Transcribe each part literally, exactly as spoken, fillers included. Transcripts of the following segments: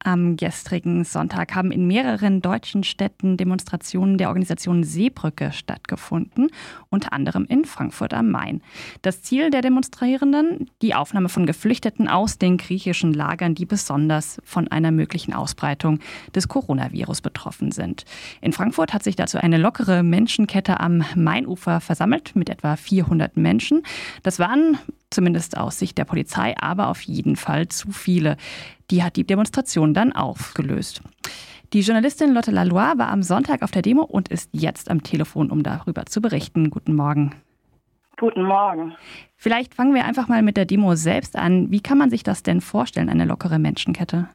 Am gestrigen Sonntag haben in mehreren deutschen Städten Demonstrationen der Organisation Seebrücke stattgefunden, unter anderem in Frankfurt am Main. Das Ziel der Demonstrierenden: die Aufnahme von Geflüchteten aus den griechischen Lagern, die besonders von einer möglichen Ausbreitung des Coronavirus betroffen sind. In Frankfurt hat sich dazu eine lockere Menschenkette am Mainufer versammelt mit etwa vierhundert Menschen. Das waren zumindest aus Sicht der Polizei aber auf jeden Fall zu viele. Die hat die Demonstration dann aufgelöst. Die Journalistin Lotte Laloy war am Sonntag auf der Demo und ist jetzt am Telefon, um darüber zu berichten. Guten Morgen. Guten Morgen. Vielleicht fangen wir einfach mal mit der Demo selbst an. Wie kann man sich das denn vorstellen, eine lockere Menschenkette?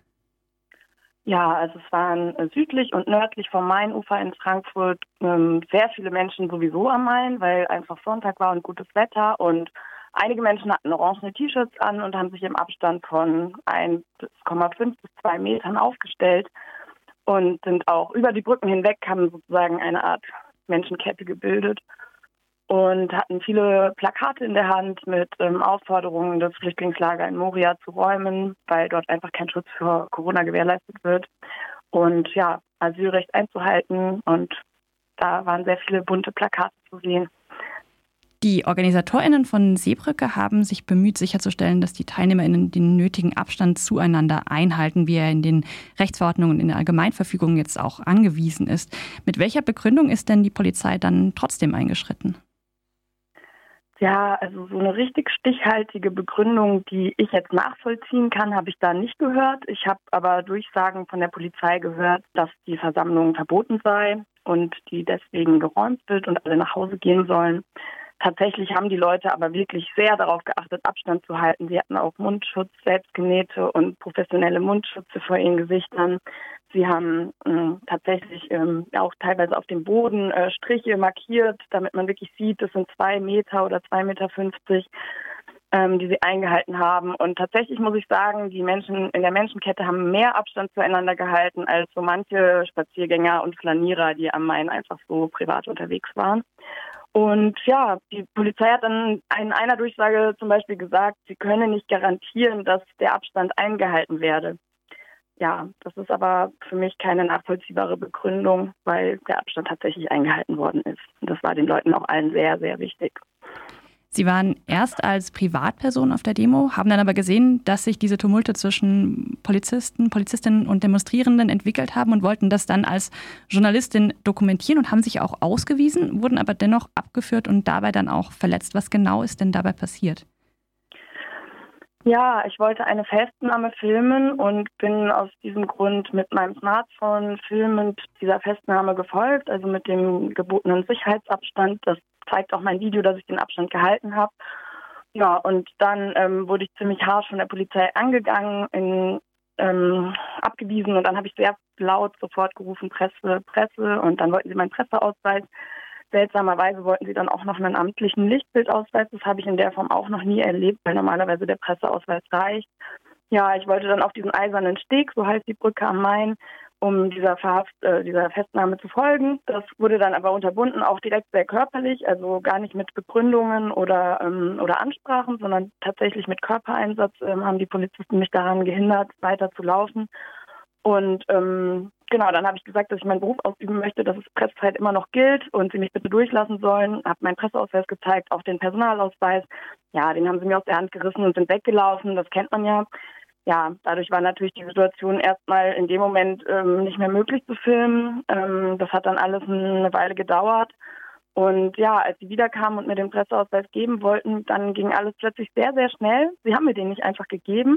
Ja, also es waren südlich und nördlich vom Mainufer in Frankfurt ähm, sehr viele Menschen sowieso am Main, weil einfach Sonntag war und gutes Wetter, und einige Menschen hatten orangene T-Shirts an und haben sich im Abstand von eins Komma fünf bis zwei Metern aufgestellt und sind auch über die Brücken hinweg, haben sozusagen eine Art Menschenkette gebildet und hatten viele Plakate in der Hand mit ähm, Aufforderungen, das Flüchtlingslager in Moria zu räumen, weil dort einfach kein Schutz für Corona gewährleistet wird und ja, Asylrecht einzuhalten, und da waren sehr viele bunte Plakate zu sehen. Die OrganisatorInnen von Seebrücke haben sich bemüht, sicherzustellen, dass die TeilnehmerInnen den nötigen Abstand zueinander einhalten, wie er in den Rechtsverordnungen und in der Allgemeinverfügung jetzt auch angewiesen ist. Mit welcher Begründung ist denn die Polizei dann trotzdem eingeschritten? Ja, also so eine richtig stichhaltige Begründung, die ich jetzt nachvollziehen kann, habe ich da nicht gehört. Ich habe aber Durchsagen von der Polizei gehört, dass die Versammlung verboten sei und die deswegen geräumt wird und alle nach Hause gehen sollen. Tatsächlich haben die Leute aber wirklich sehr darauf geachtet, Abstand zu halten. Sie hatten auch Mundschutz, selbstgenähte und professionelle Mundschütze vor ihren Gesichtern. Sie haben äh, tatsächlich ähm, auch teilweise auf dem Boden äh, Striche markiert, damit man wirklich sieht, das sind zwei Meter oder zwei Meter fünfzig, ähm, die sie eingehalten haben. Und tatsächlich muss ich sagen, die Menschen in der Menschenkette haben mehr Abstand zueinander gehalten als so manche Spaziergänger und Flanierer, die am Main einfach so privat unterwegs waren. Und ja, die Polizei hat dann in einer Durchsage zum Beispiel gesagt, sie könne nicht garantieren, dass der Abstand eingehalten werde. Ja, das ist aber für mich keine nachvollziehbare Begründung, weil der Abstand tatsächlich eingehalten worden ist. Und das war den Leuten auch allen sehr, sehr wichtig. Sie waren erst als Privatperson auf der Demo, haben dann aber gesehen, dass sich diese Tumulte zwischen Polizisten, Polizistinnen und Demonstrierenden entwickelt haben und wollten das dann als Journalistin dokumentieren und haben sich auch ausgewiesen, wurden aber dennoch abgeführt und dabei dann auch verletzt. Was genau ist denn dabei passiert? Ja, ich wollte eine Festnahme filmen und bin aus diesem Grund mit meinem Smartphone filmend dieser Festnahme gefolgt, also mit dem gebotenen Sicherheitsabstand. Das zeigt auch mein Video, dass ich den Abstand gehalten habe. Ja, und dann ähm, wurde ich ziemlich harsch von der Polizei angegangen, in, ähm, abgewiesen, und dann habe ich sehr laut sofort gerufen, Presse, Presse, und dann wollten sie meinen Presseausweis. Seltsamerweise wollten sie dann auch noch einen amtlichen Lichtbildausweis. Das habe ich in der Form auch noch nie erlebt, weil normalerweise der Presseausweis reicht. Ja, ich wollte dann auf diesen eisernen Steg, so heißt die Brücke am Main, um dieser, Verhaft, äh, dieser Festnahme zu folgen. Das wurde dann aber unterbunden, auch direkt sehr körperlich, also gar nicht mit Begründungen oder, ähm, oder Ansprachen, sondern tatsächlich mit Körpereinsatz ähm, haben die Polizisten mich daran gehindert, weiter zu laufen. Und ähm, genau, dann habe ich gesagt, dass ich meinen Beruf ausüben möchte, dass es Pressefreiheit immer noch gilt und sie mich bitte durchlassen sollen. Habe meinen Presseausweis gezeigt, auch den Personalausweis. Ja, den haben sie mir aus der Hand gerissen und sind weggelaufen, das kennt man ja. Ja, dadurch war natürlich die Situation erstmal in dem Moment ähm, nicht mehr möglich zu filmen. Ähm, das hat dann alles eine Weile gedauert. Und ja, als sie wiederkamen und mir den Presseausweis geben wollten, dann ging alles plötzlich sehr, sehr schnell. Sie haben mir den nicht einfach gegeben,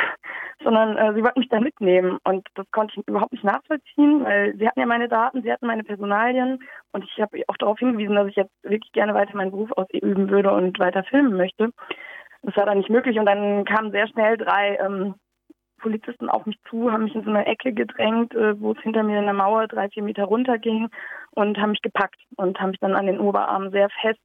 sondern äh, sie wollten mich da mitnehmen. Und das konnte ich überhaupt nicht nachvollziehen, weil sie hatten ja meine Daten, sie hatten meine Personalien. Und ich habe auch darauf hingewiesen, dass ich jetzt wirklich gerne weiter meinen Beruf ausüben würde und weiter filmen möchte. Das war dann nicht möglich, und dann kamen sehr schnell drei ähm, Polizisten auf mich zu, haben mich in so eine Ecke gedrängt, äh, wo es hinter mir in der Mauer drei, vier Meter runter ging, und haben mich gepackt und haben mich dann an den Oberarmen sehr fest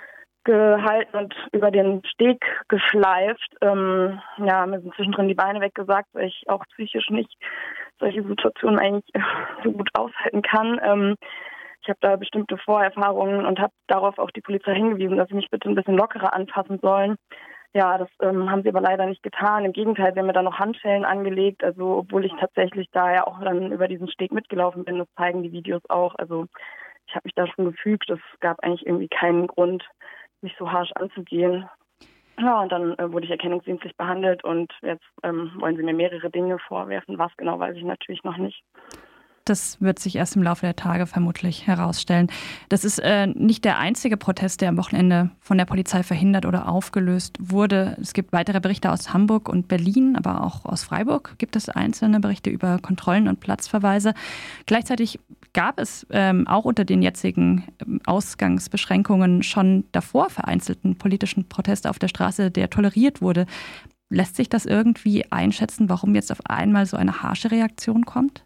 gehalten und über den Steg geschleift. Ähm, ja, mir sind zwischendrin die Beine weggesagt, weil ich auch psychisch nicht solche Situationen eigentlich so gut aushalten kann. Ähm, ich habe da bestimmte Vorerfahrungen und habe darauf auch die Polizei hingewiesen, dass sie mich bitte ein bisschen lockerer anfassen sollen. Ja, das ähm, haben sie aber leider nicht getan. Im Gegenteil, sie haben mir dann noch Handschellen angelegt. Also obwohl ich tatsächlich da ja auch dann über diesen Steg mitgelaufen bin, das zeigen die Videos auch. Also ich habe mich da schon gefügt. Es gab eigentlich irgendwie keinen Grund, mich so harsch anzugehen. Ja, und dann äh, wurde ich erkennungsdienstlich behandelt und jetzt ähm, wollen sie mir mehrere Dinge vorwerfen. Was genau, weiß ich natürlich noch nicht. Das wird sich erst im Laufe der Tage vermutlich herausstellen. Das ist äh, nicht der einzige Protest, der am Wochenende von der Polizei verhindert oder aufgelöst wurde. Es gibt weitere Berichte aus Hamburg und Berlin, aber auch aus Freiburg gibt es einzelne Berichte über Kontrollen und Platzverweise. Gleichzeitig gab es ähm, auch unter den jetzigen Ausgangsbeschränkungen schon davor vereinzelten politischen Protest auf der Straße, der toleriert wurde. Lässt sich das irgendwie einschätzen, warum jetzt auf einmal so eine harsche Reaktion kommt?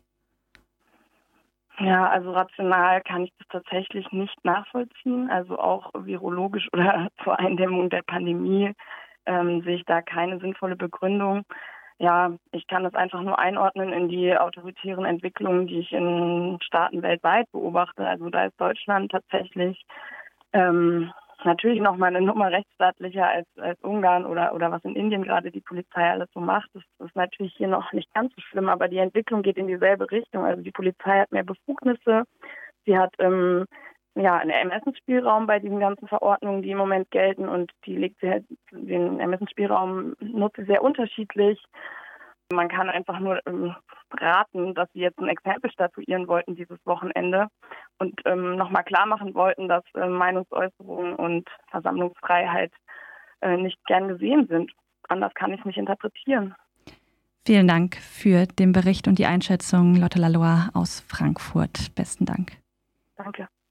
Ja, also rational kann ich das tatsächlich nicht nachvollziehen. Also auch virologisch oder zur Eindämmung der Pandemie ähm, sehe ich da keine sinnvolle Begründung. Ja, ich kann das einfach nur einordnen in die autoritären Entwicklungen, die ich in Staaten weltweit beobachte. Also da ist Deutschland tatsächlich ähm, natürlich noch mal eine Nummer rechtsstaatlicher als, als Ungarn oder, oder was in Indien gerade die Polizei alles so macht. Das ist natürlich hier noch nicht ganz so schlimm, aber die Entwicklung geht in dieselbe Richtung. Also die Polizei hat mehr Befugnisse. Sie hat ähm, ja einen Ermessensspielraum bei diesen ganzen Verordnungen, die im Moment gelten, und die legt sie halt, den Ermessensspielraum nutzt sie sehr unterschiedlich. Man kann einfach nur ähm, raten, dass sie jetzt ein Exempel statuieren wollten dieses Wochenende und ähm, nochmal klar machen wollten, dass äh, Meinungsäußerung und Versammlungsfreiheit äh, nicht gern gesehen sind. Anders kann ich es nicht interpretieren. Vielen Dank für den Bericht und die Einschätzung, Lotte Laloy aus Frankfurt. Besten Dank. Danke.